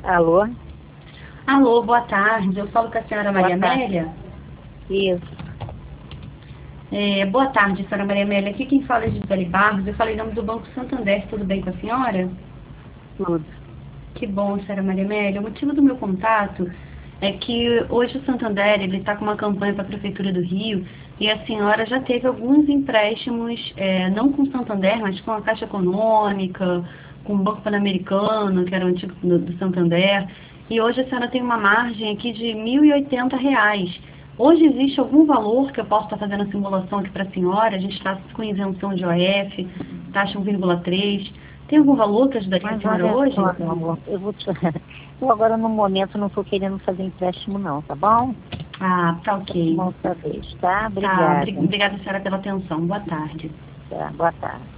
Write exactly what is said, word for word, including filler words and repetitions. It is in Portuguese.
Alô? Alô, boa tarde. Eu falo com a senhora Maria Boa tarde. Amélia. Isso. É, boa tarde, senhora Maria Amélia. Aqui quem fala é Gisele Barros. Eu falei em nome do Banco Santander. Tudo bem com a senhora? Tudo. Que bom, senhora Maria Amélia. O motivo do meu contato é que hoje o Santander ele está com uma campanha para a Prefeitura do Rio e a senhora já teve alguns empréstimos, é, não com o Santander, mas com a Caixa Econômica, com o Banco Pan-Americano, que era o antigo do, do Santander, e hoje a senhora tem uma margem aqui de mil e oitenta reais. Hoje existe algum valor que eu posso estar fazendo a simulação aqui para a senhora? A gente está com isenção de O F, taxa um vírgula três. Tem algum valor que ajudaria a Mas senhora olha hoje? só, meu amor, eu vou te... Eu agora no momento não estou querendo fazer empréstimo não, tá bom? Ah, tá ok. Uma outra vez, tá? Tá, Obrigada. obri- obrigada, senhora, pela atenção. Boa tarde. Tá, boa tarde.